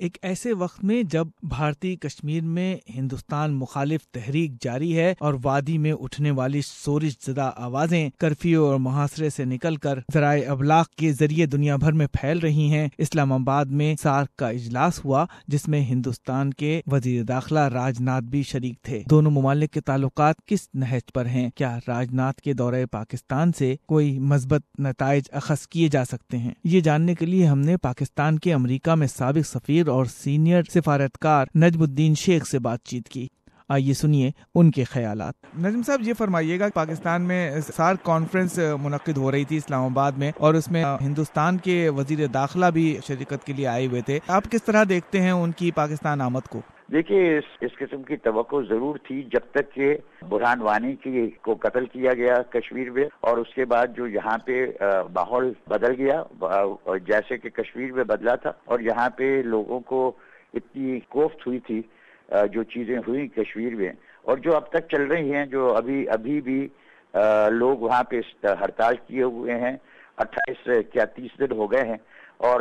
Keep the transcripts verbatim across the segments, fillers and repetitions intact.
ایک ایسے وقت میں جب بھارتی کشمیر میں ہندوستان مخالف تحریک جاری ہے اور وادی میں اٹھنے والی شورش زدہ آوازیں کرفیو اور محاصرے سے نکل کر ذرائع ابلاغ کے ذریعے دنیا بھر میں پھیل رہی ہیں، اسلام آباد میں سارک کا اجلاس ہوا جس میں ہندوستان کے وزیر داخلہ راج ناتھ بھی شریک تھے۔ دونوں ممالک کے تعلقات کس نہج پر ہیں؟ کیا راج ناتھ کے دورہ پاکستان سے کوئی مثبت نتائج اخذ کیے جا سکتے ہیں؟ یہ جاننے کے لیے ہم نے پاکستان کے امریکہ میں سابق سفیر اور سینئر سفارتکار نجم الدین شیخ سے بات چیت کی۔ آئیے سنیے ان کے خیالات۔ نجم صاحب، یہ فرمائیے گا، پاکستان میں سارک کانفرنس منعقد ہو رہی تھی اسلام آباد میں، اور اس میں ہندوستان کے وزیر داخلہ بھی شرکت کے لیے آئے ہوئے تھے۔ آپ کس طرح دیکھتے ہیں ان کی پاکستان آمد کو؟ دیکھیے، اس, اس قسم کی توقع ضرور تھی جب تک کہ برہان وانی کی کو قتل کیا گیا کشمیر میں، اور اس کے بعد جو یہاں پہ ماحول بدل گیا جیسے کہ کشمیر میں بدلا تھا، اور یہاں پہ لوگوں کو اتنی کوفت ہوئی تھی جو چیزیں ہوئی کشمیر میں، اور جو اب تک چل رہی ہیں، جو ابھی ابھی بھی لوگ وہاں پہ ہڑتال کیے ہوئے ہیں، اٹھائیس کیا تیس دن ہو گئے ہیں، اور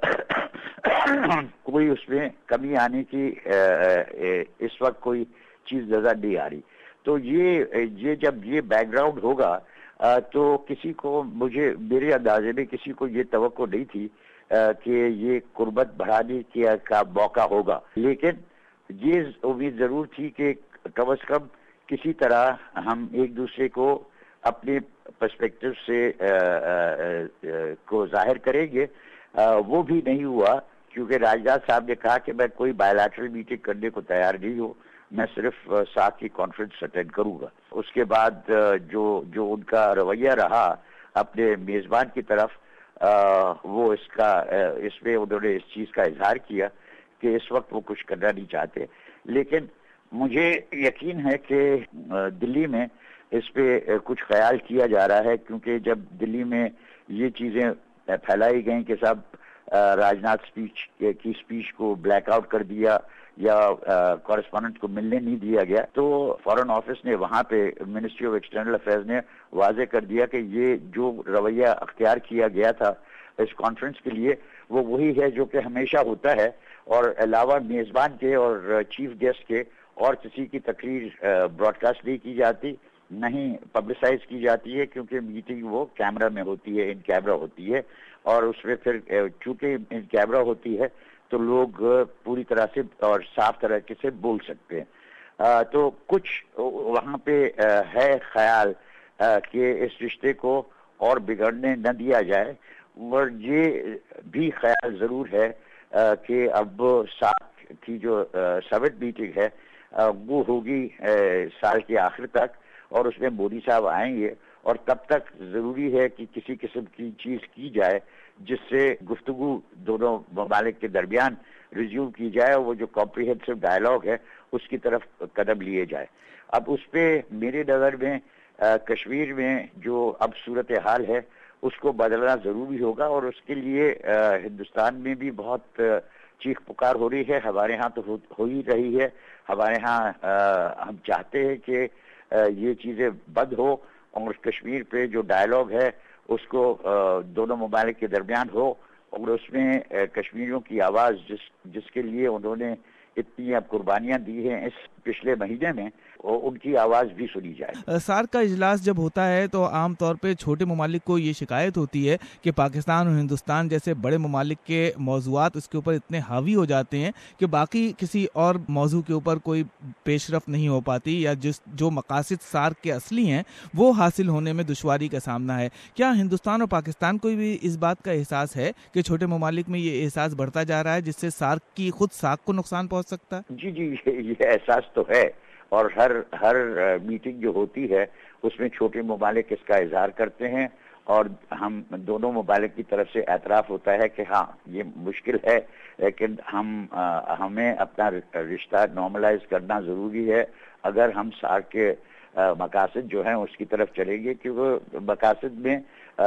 کوئی اس میں کمی آنے کی اس وقت کوئی چیز نظر نہیں آ رہی۔ تو یہ یہ جب یہ بیک گراؤنڈ ہوگا تو کسی کو، مجھے میرے اندازے میں کسی کو یہ توقع نہیں تھی کہ یہ قربت بڑھانے کا موقع ہوگا، لیکن یہ امید ضرور تھی کہ کم از کم کسی طرح ہم ایک دوسرے کو اپنے پرسپیکٹو سے کو ظاہر کریں گے۔ وہ بھی نہیں ہوا، کیونکہ راجناتھ صاحب نے کہا کہ میں کوئی بائیلیٹرل میٹنگ کرنے کو تیار نہیں ہوں، میں صرف ساتھ کی کانفرنس اٹینڈ کروں گا۔ اس کے بعد جو جو ان کا رویہ رہا اپنے میزبان کی طرف، وہ اس کا اس میں انہوں نے اس چیز کا اظہار کیا کہ اس وقت وہ کچھ کرنا نہیں چاہتے، لیکن مجھے یقین ہے کہ دلی میں اس پہ کچھ خیال کیا جا رہا ہے، کیونکہ جب دلی میں یہ چیزیں پھیلائی گئیں کہ صاحب راجناتھ اسپیچ کی اسپیچ کو بلیک آؤٹ کر دیا یا کورسپونڈنٹ کو ملنے نہیں دیا گیا، تو فارن آفس نے وہاں پہ منسٹری آف ایکسٹرنل افیئرز نے واضح کر دیا کہ یہ جو رویہ اختیار کیا گیا تھا اس کانفرنس کے لیے، وہ وہی ہے جو کہ ہمیشہ ہوتا ہے، اور علاوہ میزبان کے اور چیف گیسٹ کے اور کسی کی تقریر براڈ کاسٹ نہیں کی جاتی، نہیں پبلسائز کی جاتی ہے، کیونکہ میٹنگ وہ کیمرہ میں ہوتی ہے، ان کیمرہ ہوتی ہے، اور اس میں پھر چونکہ ان کیمرہ ہوتی ہے تو لوگ پوری طرح سے اور صاف طریقے سے بول سکتے ہیں۔ تو کچھ وہاں پہ ہے خیال کہ اس رشتے کو اور بگڑنے نہ دیا جائے، اور یہ بھی خیال ضرور ہے کہ اب ساتھ کی جو سمٹ میٹنگ ہے وہ ہوگی سال کے آخر تک، اور اس میں مودی صاحب آئیں گے، اور تب تک ضروری ہے کہ کسی قسم کی چیز کی جائے جس سے گفتگو دونوں ممالک کے درمیان ریزیوم کی جائے، اور وہ جو کمپریہنسو ڈائلاگ ہے اس کی طرف قدم لیے جائے۔ اب اس پہ میرے نظر میں کشمیر میں جو اب صورتحال ہے اس کو بدلنا ضروری ہوگا، اور اس کے لیے ہندوستان میں بھی بہت چیخ پکار ہو رہی ہے، ہمارے ہاں تو ہو ہی رہی ہے۔ ہمارے ہاں ہم چاہتے ہیں کہ یہ چیزیں بند ہو، اور کشمیر پہ جو ڈائلاگ ہے اس کو دونوں ممالک کے درمیان ہو، اور اس میں کشمیریوں کی آواز جس جس کے لیے انہوں نے اتنی اب قربانیاں دی ہیں اس پچھلے مہینے میں، ان کی آواز بھی سنی جائے۔ سارک کا اجلاس جب ہوتا ہے تو عام طور پہ چھوٹے ممالک کو یہ شکایت ہوتی ہے کہ پاکستان اور ہندوستان جیسے بڑے ممالک کے موضوعات اس کے اوپر اتنے حاوی ہو جاتے ہیں کہ باقی کسی اور موضوع کے اوپر کوئی پیش رفت نہیں ہو پاتی، یا جس جو مقاصد سارک کے اصلی ہیں وہ حاصل ہونے میں دشواری کا سامنا ہے۔ کیا ہندوستان اور پاکستان کو بھی اس بات کا احساس ہے کہ چھوٹے ممالک میں یہ احساس بڑھتا جا رہا ہے جس سے سارک کی خود ساکھ کو نقصان پہنچ سکتا ہے؟ جی جی یہ احساس تو ہے، اور ہر ہر میٹنگ جو ہوتی ہے اس میں چھوٹے ممالک اس کا اظہار کرتے ہیں، اور ہم دونوں ممالک کی طرف سے اعتراف ہوتا ہے کہ ہاں یہ مشکل ہے، لیکن ہم ہمیں اپنا رشتہ نارملائز کرنا ضروری ہے اگر ہم سارک کے مقاصد جو ہیں اس کی طرف چلیں گے، کیونکہ مقاصد میں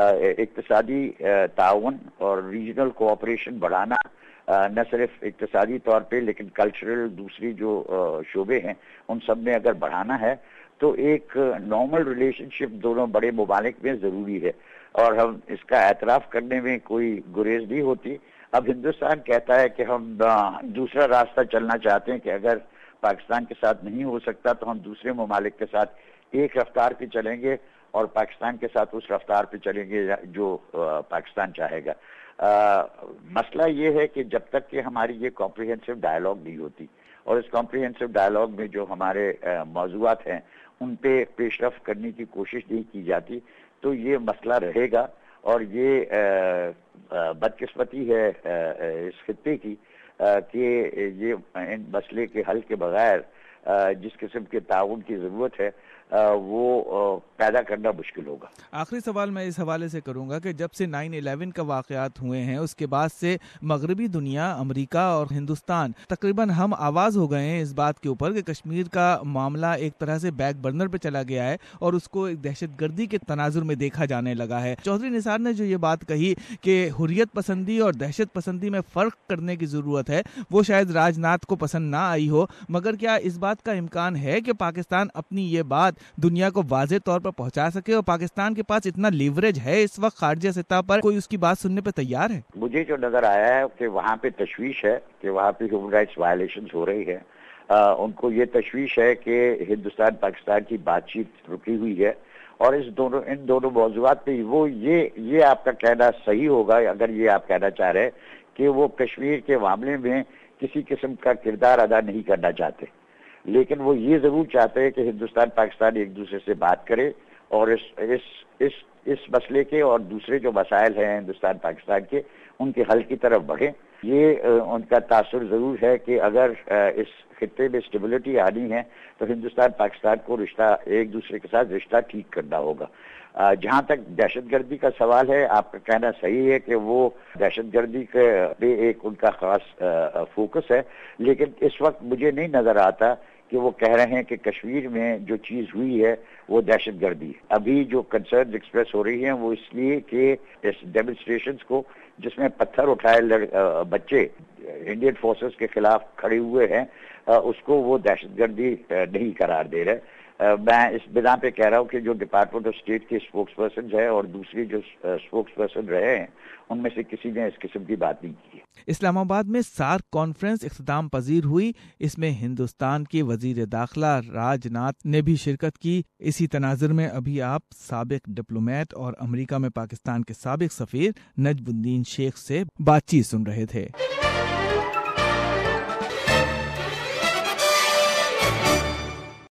اقتصادی تعاون اور ریجنل کوآپریشن بڑھانا، نہ صرف اقتصادی طور پہ لیکن کلچرل دوسری جو شعبے ہیں ان سب میں اگر بڑھانا ہے تو ایک نارمل ریلیشن شپ دونوں بڑے ممالک میں ضروری ہے، اور ہم اس کا اعتراف کرنے میں کوئی گریز نہیں ہوتی۔ اب ہندوستان کہتا ہے کہ ہم دوسرا راستہ چلنا چاہتے ہیں کہ اگر پاکستان کے ساتھ نہیں ہو سکتا تو ہم دوسرے ممالک کے ساتھ ایک رفتار پہ چلیں گے اور پاکستان کے ساتھ اس رفتار پہ چلیں گے جو پاکستان چاہے گا. مسئلہ یہ ہے کہ جب تک کہ ہماری یہ کمپریہنسو ڈائیلاگ نہیں ہوتی اور اس کمپریہنسو ڈائیلاگ میں جو ہمارے موضوعات ہیں ان پہ پیش رفت کرنے کی کوشش نہیں کی جاتی تو یہ مسئلہ رہے گا. اور یہ بدقسمتی ہے اس خطے کی کہ یہ ان مسئلے کے حل کے بغیر جس قسم کے تعاون کی ضرورت ہے وہ پیدا کرنا مشکل ہوگا. آخری سوال میں اس حوالے سے کروں گا کہ جب سے نائن الیون کا واقعات ہوئے ہیں اس کے بعد سے مغربی دنیا، امریکہ اور ہندوستان تقریباً ہم آواز ہو گئے ہیں اس بات کے اوپر کہ کشمیر کا معاملہ ایک طرح سے بیک برنر پہ چلا گیا ہے اور اس کو ایک دہشت گردی کے تناظر میں دیکھا جانے لگا ہے. چودھری نثار نے جو یہ بات کہی کہ حریت پسندی اور دہشت پسندی میں فرق کرنے کی ضرورت ہے وہ شاید راج ناتھ کو پسند نہ آئی ہو، مگر کیا اس بات کا امکان ہے کہ پاکستان اپنی یہ بات دنیا کو واضح طور پر پہنچا سکے اور پاکستان کے پاس اتنا لیوریج ہے اس وقت خارجہ سطح پر، کوئی اس کی بات سننے پہ تیار ہے؟ مجھے جو نظر آیا ہے کہ وہاں پہ تشویش ہے کہ وہاں پہ ہیومن رائٹس وائلیشنز ہو رہی ہے. ان کو یہ تشویش ہے کہ ہندوستان پاکستان کی بات چیت رکی ہوئی ہے اور اس دونوں ان دونوں موضوعات پہ وہ یہ یہ آپ کا کہنا صحیح ہوگا اگر یہ آپ کہنا چاہ رہے کہ وہ کشمیر کے معاملے میں کسی قسم کا کردار ادا نہیں کرنا چاہتے، لیکن وہ یہ ضرور چاہتے ہیں کہ ہندوستان پاکستان ایک دوسرے سے بات کرے اور اس اس اس اس مسئلے کے اور دوسرے جو مسائل ہیں ہندوستان پاکستان کے ان کے حل کی طرف بڑھیں. یہ ان کا تاثر ضرور ہے کہ اگر اس خطے میں اسٹیبلٹی آنی ہے تو ہندوستان پاکستان کو رشتہ ایک دوسرے کے ساتھ رشتہ ٹھیک کرنا ہوگا. جہاں تک دہشت گردی کا سوال ہے آپ کا کہنا صحیح ہے کہ وہ دہشت گردی پہ ایک ان کا خاص فوکس ہے، لیکن اس وقت مجھے نہیں نظر آتا کہ وہ کہہ رہے ہیں کہ کشمیر میں جو چیز ہوئی ہے وہ دہشت گردی ہے. ابھی جو کنسرن ایکسپریس ہو رہی ہیں وہ اس لیے کہ اس ڈیمونسٹریشنز کو جس میں پتھر اٹھائے لڑ بچے انڈین فورسز کے خلاف کھڑے ہوئے ہیں اس کو وہ دہشت گردی نہیں قرار دے رہے. میں اس بنا پہ کہہ رہا ہوں کہ جو ڈپارٹمنٹ آف اسٹیٹ کے اسپوکس پرسنز ہیں اور دوسری جو اسپوکس پرسن رہے ہیں ان میں سے کسی نے اس قسم کی بات نہیں کی. اسلام آباد میں سارک کانفرنس اختتام پذیر ہوئی. اس میں ہندوستان کے وزیر داخلہ راج ناتھ نے بھی شرکت کی. اسی تناظر میں ابھی آپ سابق ڈپلومیٹ اور امریکہ میں پاکستان کے سابق سفیر نجم الدین شیخ سے بات چیت سن رہے تھے.